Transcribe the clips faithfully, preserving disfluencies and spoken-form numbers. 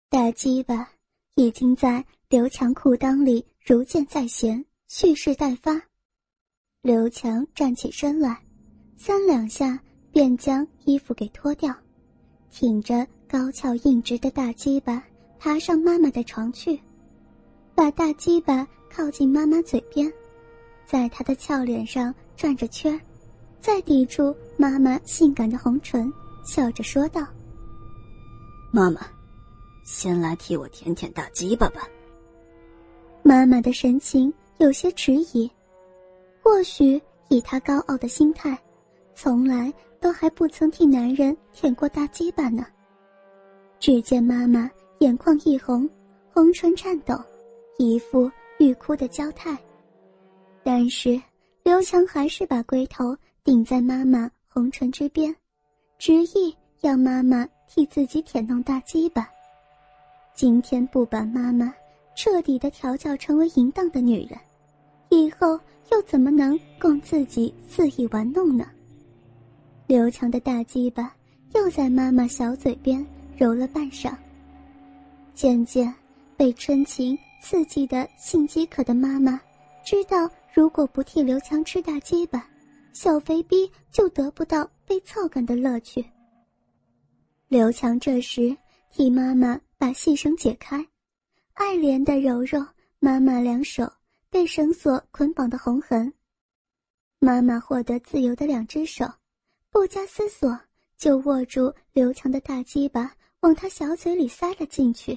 大鸡巴已经在刘强裤裆里如箭在弦，蓄势待发。刘强站起身来，三两下便将衣服给脱掉，挺着高翘硬直的大鸡巴爬上妈妈的床去，把大鸡巴靠近妈妈嘴边，在她的俏脸上转着圈儿，再抵住妈妈性感的红唇，笑着说道： 妈妈，先来替我舔舔大鸡巴吧。 妈妈的神情有些迟疑，或许以她高傲的心态，从来都还不曾替男人舔过大鸡巴呢。只见妈妈眼眶一红，红唇颤抖，一副欲哭的娇态。但是刘强还是把龟头顶在妈妈红唇之边，执意要妈妈替自己舔弄大鸡巴。今天不把妈妈彻底地调教成为淫荡的女人，以后又怎么能供自己肆意玩弄呢？刘强的大鸡巴又在妈妈小嘴边揉了半晌。渐渐被春情刺激的性饥渴的妈妈知道，如果不替刘强吃大鸡巴，小肥逼就得不到被操感的乐趣。刘强这时替妈妈把细绳解开，爱怜地揉揉妈妈两手被绳索捆绑的红痕。妈妈获得自由的两只手，不加思索就握住刘强的大鸡巴，往他小嘴里塞了进去。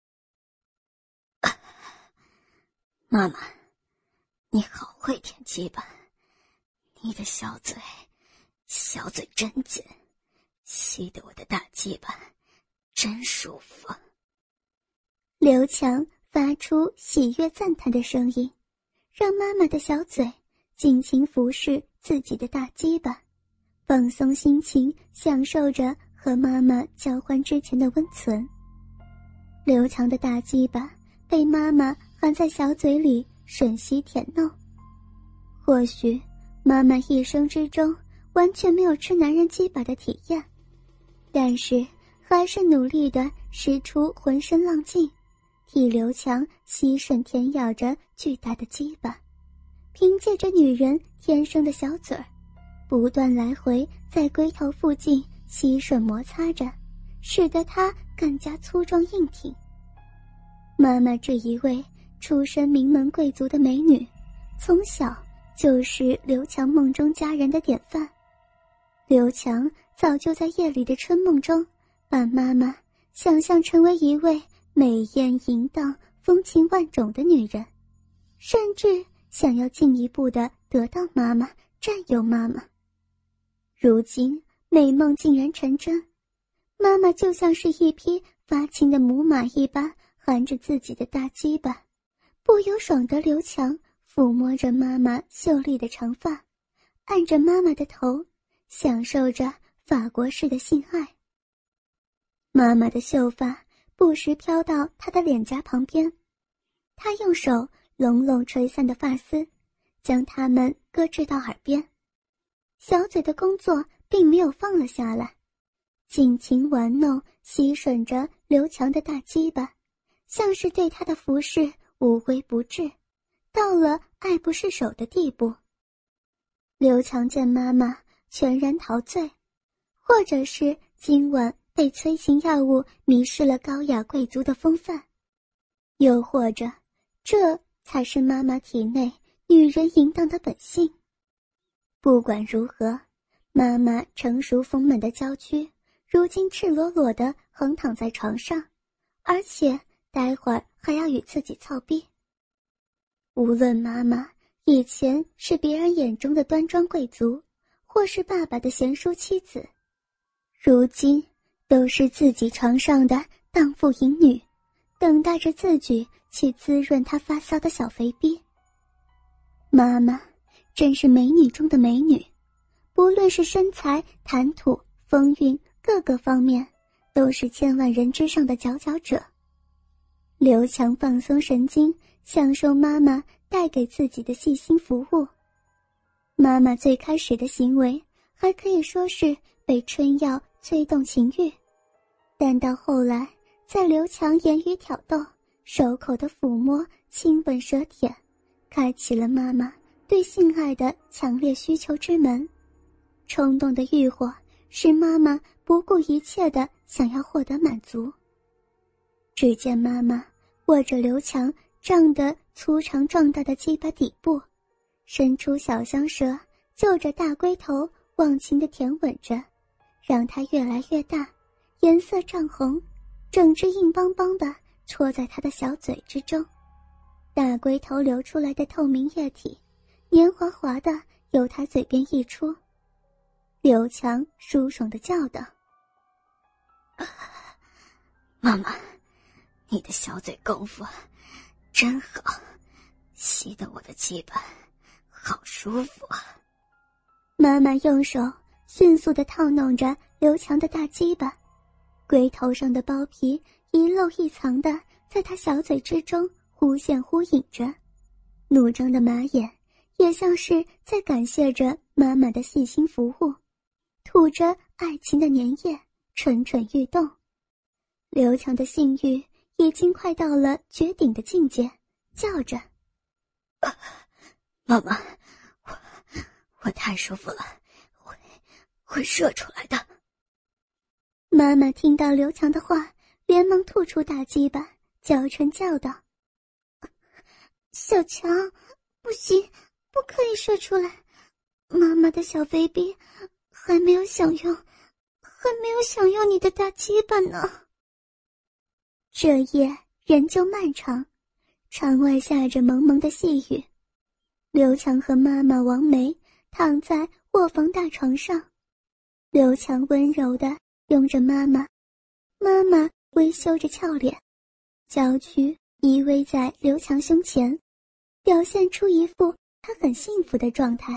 妈妈，你好会舔鸡巴，你的小嘴小嘴真紧，吸得我的大鸡巴真舒服。 刘强发出喜悦赞叹的声音，让妈妈的小嘴尽情服侍自己的大鸡巴，放松心情，享受着和妈妈交欢之前的温存。刘强的大鸡巴被妈妈含在小嘴里吮吸舔弄。或许妈妈一生之中完全没有吃男人鸡巴的体验，但是还是努力地使出浑身浪劲，替刘强吸吮舔咬着巨大的鸡巴，凭借着女人天生的小嘴儿，不断来回在龟头附近吸吮摩擦着，使得她更加粗壮硬挺。妈妈这一位出身名门贵族的美女，从小就是刘强梦中佳人的典范。刘强早就在夜里的春梦中把妈妈想象成为一位美艳淫荡、风情万种的女人，甚至想要进一步的得到妈妈，占有妈妈。如今美梦竟然成真，妈妈就像是一匹发情的母马一般，含着自己的大鸡巴，不由爽的刘强抚摸着妈妈秀丽的长发，按着妈妈的头，享受着法国式的性爱。妈妈的秀发不时飘到她的脸颊旁边，她用手拢拢垂散的发丝，将它们搁置到耳边。小嘴的工作并没有放了下来，尽情玩弄吸吮着刘强的大鸡巴，像是对他的服侍无微不至，到了爱不释手的地步。刘强见妈妈全然陶醉，或者是今晚被催情药物迷失了高雅贵族的风范，又或者这才是妈妈体内女人淫荡的本性。不管如何，妈妈成熟丰满的娇躯如今赤裸裸地横躺在床上，而且待会儿还要与自己操逼。无论妈妈以前是别人眼中的端庄贵族，或是爸爸的贤淑妻子，如今都是自己床上的荡妇淫女，等待着自己去滋润她发骚的小肥逼。妈妈真是美女中的美女，不论是身材、谈吐、风韵各个方面，都是千万人之上的佼佼者。刘强放松神经，享受妈妈带给自己的细心服务。妈妈最开始的行为还可以说是被春药催动情欲，但到后来在刘强言语挑逗、手口的抚摸、亲吻、舌舔，开启了妈妈对性爱的强烈需求之门。冲动的欲火使妈妈不顾一切地想要获得满足。只见妈妈握着刘强胀得粗长壮大的鸡巴底部，伸出小香舌，就着大龟头忘情地舔吻着，让它越来越大，颜色涨红，整只硬邦邦的戳在他的小嘴之中。大龟头流出来的透明液体黏滑滑的由他嘴边溢出。刘强舒爽地叫道： 啊，妈妈，你的小嘴功夫真好，吸得我的鸡巴好舒服啊。 妈妈用手迅速地套弄着刘强的大鸡巴，龟头上的包皮一露一藏的在他小嘴之中忽现忽隐着，怒张的马眼也像是在感谢着妈妈的细心服务，吐着爱情的粘液，蠢蠢欲动。刘强的性欲已经快到了绝顶的境界，叫着： 啊，妈妈，我我太舒服了，会会射出来的。 妈妈听到刘强的话，连忙吐出大鸡巴，娇嗔叫道：小强，不行，不可以射出来，妈妈的小 baby 还没有享用，还没有享用你的大鸡巴呢。这夜仍旧漫长，窗外下着蒙蒙的细雨。刘强和妈妈王梅躺在卧房大床上，刘强温柔地拥着妈妈，妈妈微羞着俏脸，娇躯依偎在刘强胸前，表现出一副他很幸福的状态。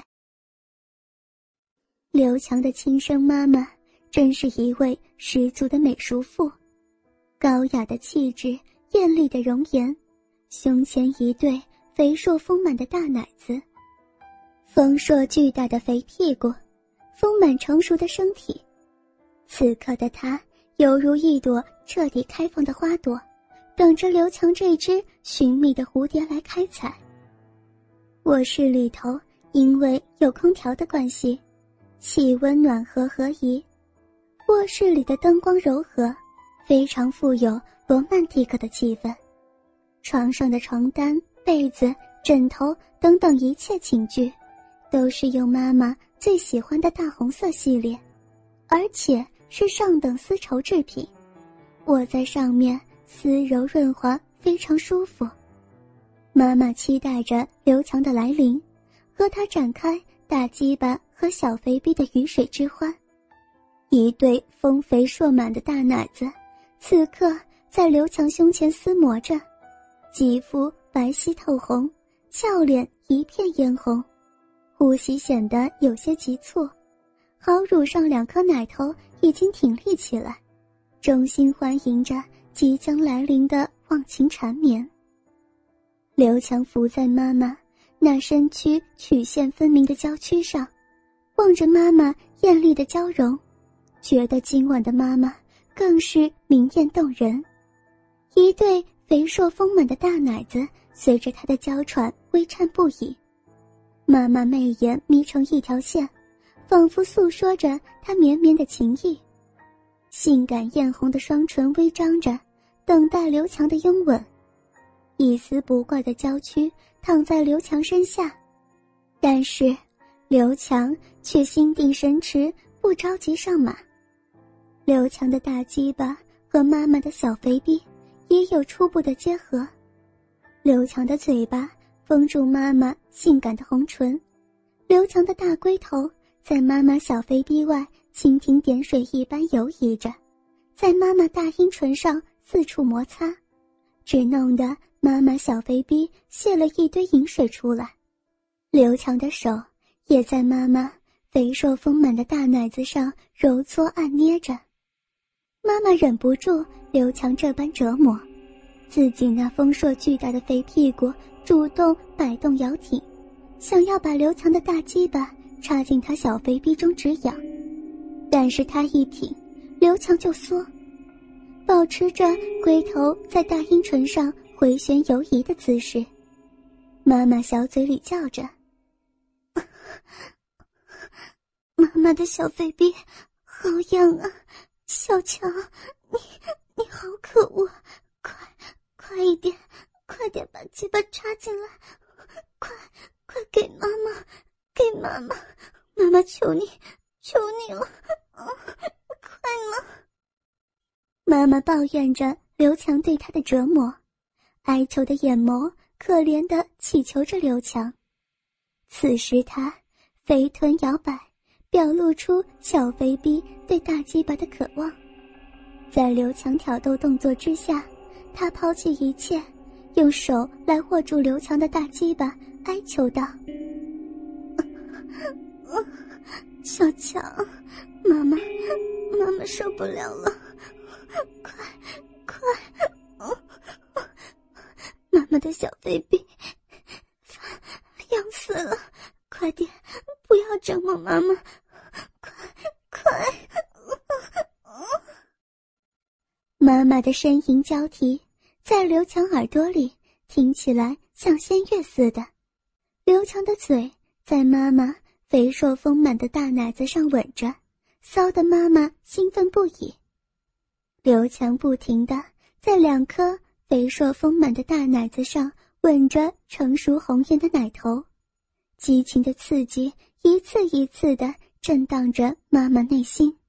刘强的亲生妈妈真是一位十足的美淑妇，高雅的气质，艳丽的容颜，胸前一对肥硕丰满的大奶子，丰硕巨大的肥屁股，丰满成熟的身体。此刻的她犹如一朵彻底开放的花朵，等着刘强这只寻觅的蝴蝶来开采。卧室里头因为有空调的关系，气温暖和合宜，卧室里的灯光柔和，非常富有罗曼蒂克的气氛。床上的床单、被子、枕头等等一切寝具都是用妈妈最喜欢的大红色系列，而且是上等丝绸制品，卧在上面丝柔润滑，非常舒服。妈妈期待着刘强的来临，和他展开大鸡巴和小肥逼的鱼水之欢。一对丰肥硕满的大奶子此刻在刘强胸前厮磨着，肌肤白皙透红，俏脸一片嫣红，呼吸显得有些急促，好乳上两颗奶头已经挺立起来，衷心欢迎着即将来临的忘情缠绵。刘强伏在妈妈那身躯曲线分明的娇躯上，望着妈妈艳丽的娇容，觉得今晚的妈妈更是明艳动人。一对肥硕丰满的大奶子随着她的娇喘微颤不已，妈妈媚眼眯成一条线，仿佛诉说着她绵绵的情意。性感艳红的双唇微张着，等待刘强的拥吻。一丝不挂的娇躯躺在刘强身下，但是刘强却心定神驰，不着急上马。刘强的大鸡巴和妈妈的小肥逼也有初步的结合，刘强的嘴巴封住妈妈性感的红唇，刘强的大龟头在妈妈小肥逼外蜻蜓点水一般游移着，在妈妈大阴唇上四处摩擦，只弄得妈妈小肥逼泄了一堆饮水出来。刘强的手也在妈妈肥硕丰满的大奶子上揉搓按捏着。妈妈忍不住刘强这般折磨，自己那丰硕巨大的肥屁股主动摆动摇挺，想要把刘强的大鸡巴插进他小肥逼中止痒，但是他一挺，刘强就缩。 保持着龟头在大阴唇上回旋游移的姿势。妈妈小嘴里叫着：妈妈的小肥逼好痒啊，小强，你你好可恶，快快一点，快点把鸡巴插进来，快快给妈妈，给妈妈，妈妈求你求你了，啊，快了。妈妈抱怨着刘强对她的折磨，哀求的眼眸可怜地祈求着刘强。此时她肥臀摇摆，表露出小肥逼对大鸡巴的渴望。在刘强挑逗动作之下，她抛弃一切，用手来握住刘强的大鸡巴，哀求道：小强，妈妈妈妈受不了了，快快，妈妈的小肥逼痒死了，快点，不要折磨妈妈，快快。妈妈的呻吟交替，在刘强耳朵里听起来像仙乐似的。刘强的嘴在妈妈肥硕丰满的大奶子上吻着，骚得妈妈兴奋不已。刘强不停地在两颗肥硕丰满的大奶子上吻着成熟红艳的奶头，激情的刺激一次一次地震荡着妈妈内心。